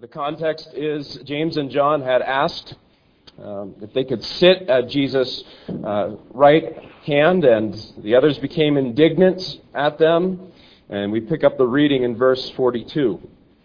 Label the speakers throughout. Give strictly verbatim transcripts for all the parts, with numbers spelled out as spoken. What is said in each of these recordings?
Speaker 1: The context is James and John had asked um, if they could sit at Jesus' uh, right hand, and the others became indignant at them. And we pick up the reading in verse forty-two.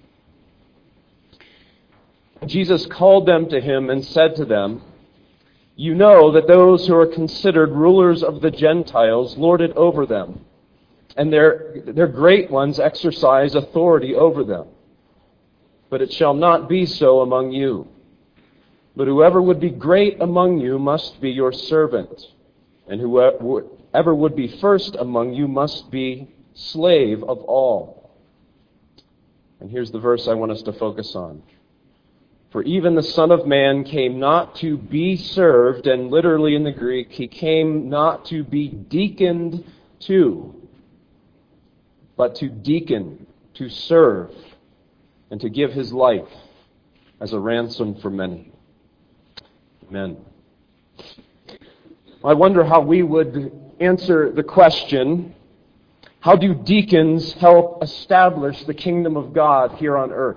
Speaker 1: Jesus called them to him and said to them, "You know that those who are considered rulers of the Gentiles lord it over them, and their, their great ones exercise authority over them. But it shall not be so among you. But whoever would be great among you must be your servant, and whoever would be first among you must be slave of all." And here's the verse I want us to focus on. "For even the Son of Man came not to be served," and literally in the Greek, he came not to be deaconed to, but to deacon, to serve, and to give his life as a ransom for many. Amen. I wonder how we would answer the question, how do deacons help establish the kingdom of God here on earth?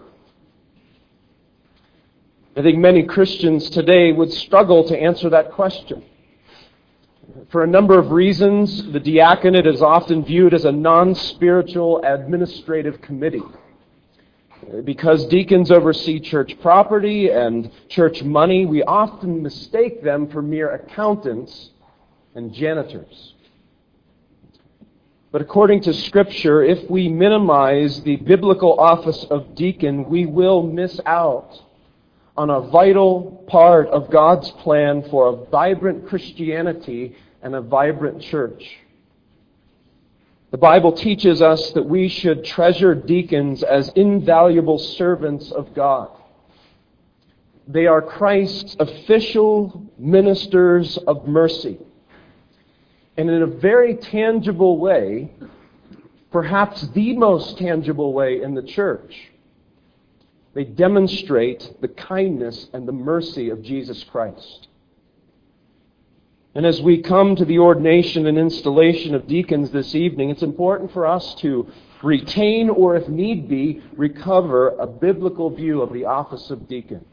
Speaker 1: I think many Christians today would struggle to answer that question. For a number of reasons, the diaconate is often viewed as a non-spiritual administrative committee. Because deacons oversee church property and church money, we often mistake them for mere accountants and janitors. But according to Scripture, if we minimize the biblical office of deacon, we will miss out on a vital part of God's plan for a vibrant Christianity and a vibrant church. The Bible teaches us that we should treasure deacons as invaluable servants of God. They are Christ's official ministers of mercy. And in a very tangible way, perhaps the most tangible way in the church, they demonstrate the kindness and the mercy of Jesus Christ. And as we come to the ordination and installation of deacons this evening, it's important for us to retain, or if need be, recover a biblical view of the office of deacon.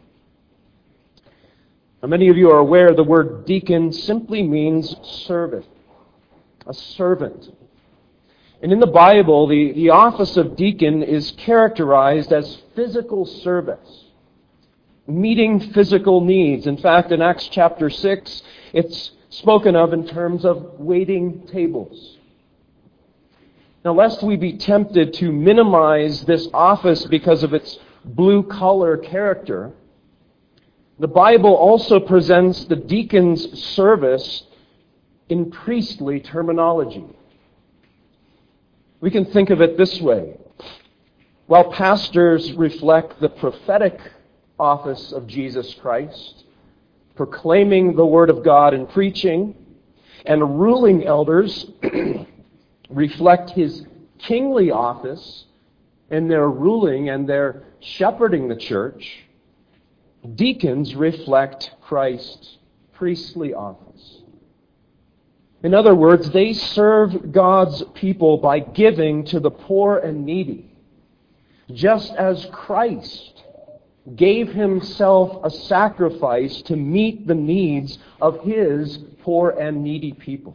Speaker 1: Now, many of you are aware the word deacon simply means servant, a servant. And in the Bible, the, the office of deacon is characterized as physical service, meeting physical needs. In fact, in Acts chapter six, it's spoken of in terms of waiting tables. Now, lest we be tempted to minimize this office because of its blue-collar character, the Bible also presents the deacon's service in priestly terminology. We can think of it this way. While pastors reflect the prophetic office of Jesus Christ, proclaiming the Word of God and preaching, and ruling elders reflect his kingly office in their ruling and their shepherding the church, deacons reflect Christ's priestly office. In other words, they serve God's people by giving to the poor and needy, just as Christ gave himself a sacrifice to meet the needs of his poor and needy people.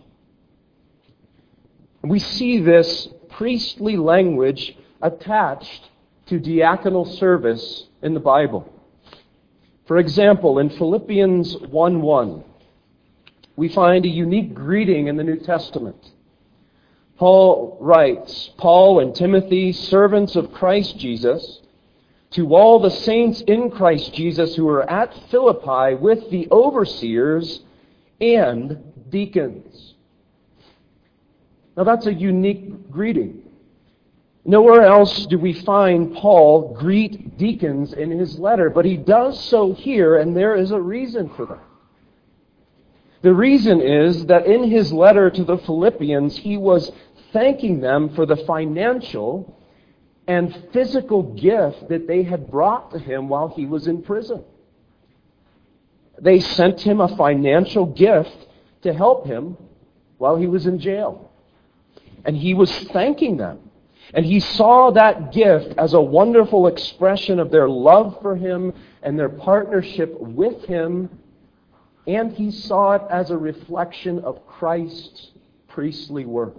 Speaker 1: We see this priestly language attached to diaconal service in the Bible. For example, in Philippians one one, we find a unique greeting in the New Testament. Paul writes, "Paul and Timothy, servants of Christ Jesus, to all the saints in Christ Jesus who are at Philippi with the overseers and deacons." Now that's a unique greeting. Nowhere else do we find Paul greet deacons in his letter, but he does so here, and there is a reason for that. The reason is that in his letter to the Philippians, he was thanking them for the financial and physical gift that they had brought to him while he was in prison. They sent him a financial gift to help him while he was in jail. And he was thanking them. And he saw that gift as a wonderful expression of their love for him and their partnership with him. And he saw it as a reflection of Christ's priestly work.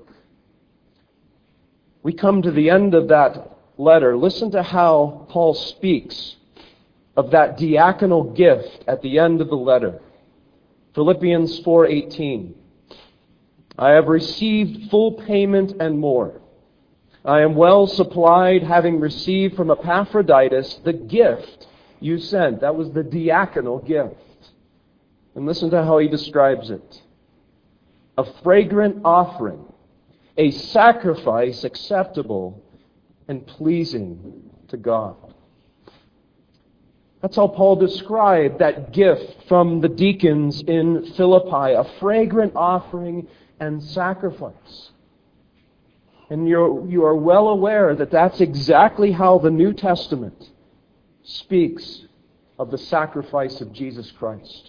Speaker 1: We come to the end of that letter. Listen to how Paul speaks of that diaconal gift at the end of the letter. Philippians four eighteen. I have received full payment and more. I am well supplied, having received from Epaphroditus the gift you sent. That was the diaconal gift. And listen to how he describes it. A fragrant offering, a sacrifice acceptable and pleasing to God. That's how Paul described that gift from the deacons in Philippi, a fragrant offering and sacrifice. And you're, you are well aware that that's exactly how the New Testament speaks of the sacrifice of Jesus Christ.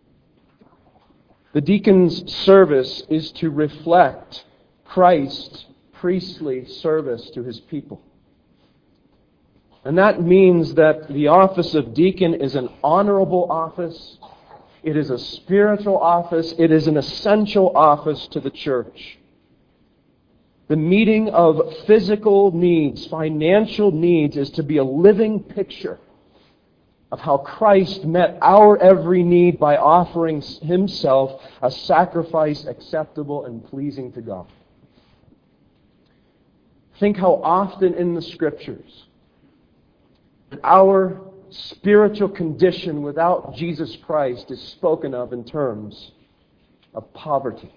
Speaker 1: The deacon's service is to reflect Christ's priestly service to his people. And that means that the office of deacon is an honorable office. It is a spiritual office. It is an essential office to the church. The meeting of physical needs, financial needs, is to be a living picture of how Christ met our every need by offering himself a sacrifice acceptable and pleasing to God. Think how often in the Scriptures our spiritual condition without Jesus Christ is spoken of in terms of poverty.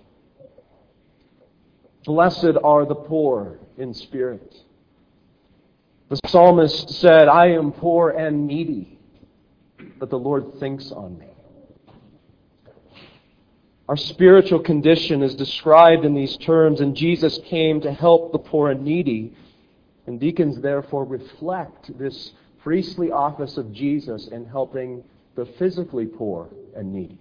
Speaker 1: Blessed are the poor in spirit. The psalmist said, I am poor and needy, but the Lord thinks on me. Our spiritual condition is described in these terms, and Jesus came to help the poor and needy. And deacons therefore reflect this priestly office of Jesus in helping the physically poor and needy.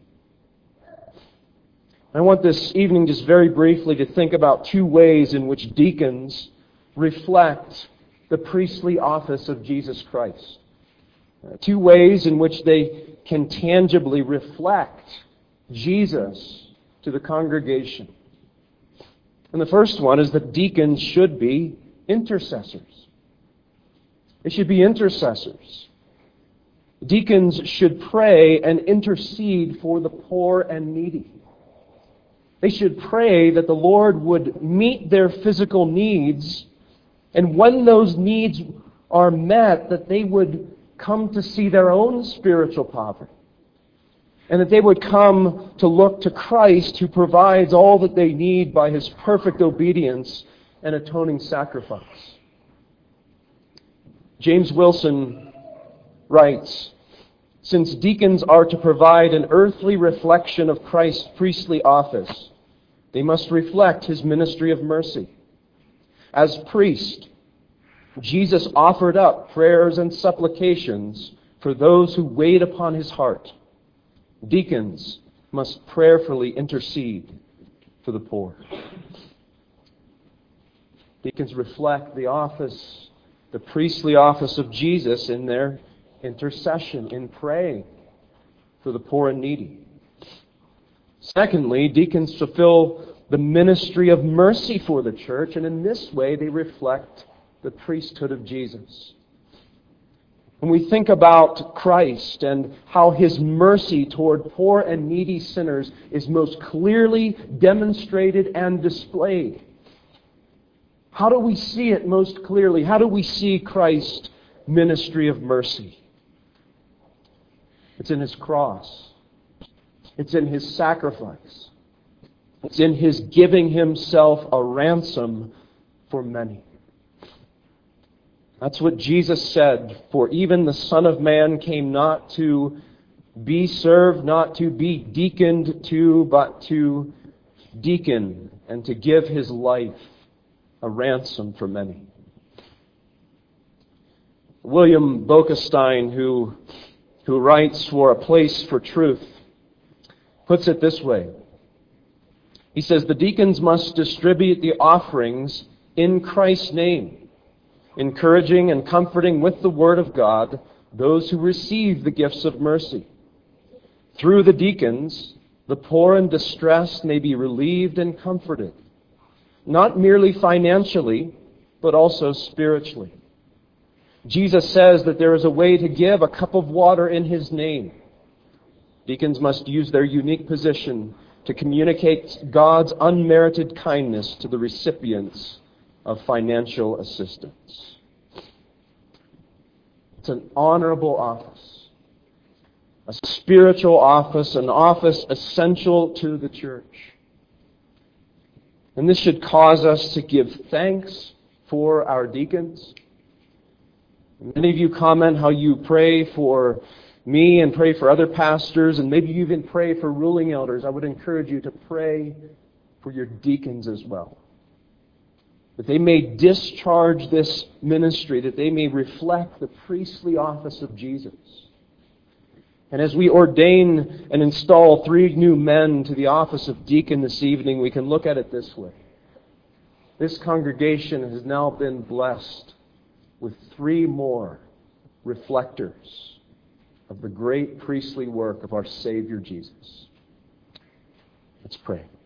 Speaker 1: I want this evening just very briefly to think about two ways in which deacons reflect the priestly office of Jesus Christ. Uh, two ways in which they can tangibly reflect Jesus to the congregation. And the first one is that deacons should be intercessors. They should be intercessors. Deacons should pray and intercede for the poor and needy. They should pray that the Lord would meet their physical needs, and when those needs are met, that they would come to see their own spiritual poverty, and that they would come to look to Christ, who provides all that they need by his perfect obedience and atoning sacrifice. James Wilson writes, since deacons are to provide an earthly reflection of Christ's priestly office, they must reflect his ministry of mercy. As priest, Jesus offered up prayers and supplications for those who weighed upon his heart. Deacons must prayerfully intercede for the poor. Deacons reflect the office, the priestly office of Jesus in their intercession, in praying for the poor and needy. Secondly, deacons fulfill the ministry of mercy for the church, and in this way they reflect the priesthood of Jesus. When we think about Christ and how his mercy toward poor and needy sinners is most clearly demonstrated and displayed, how do we see it most clearly? How do we see Christ's ministry of mercy? It's in his cross. It's in his sacrifice. It's in his giving himself a ransom for many. That's what Jesus said, for even the Son of Man came not to be served, not to be deaconed to, but to deacon and to give his life a ransom for many. William Boekestein, who, who writes for A Place for Truth, puts it this way. He says, the deacons must distribute the offerings in Christ's name, encouraging and comforting with the Word of God those who receive the gifts of mercy. Through the deacons, the poor and distressed may be relieved and comforted, not merely financially, but also spiritually. Jesus says that there is a way to give a cup of water in His name. Deacons must use their unique position to communicate God's unmerited kindness to the recipients of financial assistance. It's an honorable office, a spiritual office, an office essential to the church. And this should cause us to give thanks for our deacons. Many of you comment how you pray for me and pray for other pastors, and maybe you even pray for ruling elders. I would encourage you to pray for your deacons as well, that they may discharge this ministry, that they may reflect the priestly office of Jesus. And as we ordain and install three new men to the office of deacon this evening, we can look at it this way. This congregation has now been blessed with three more reflectors of the great priestly work of our Savior Jesus. Let's pray.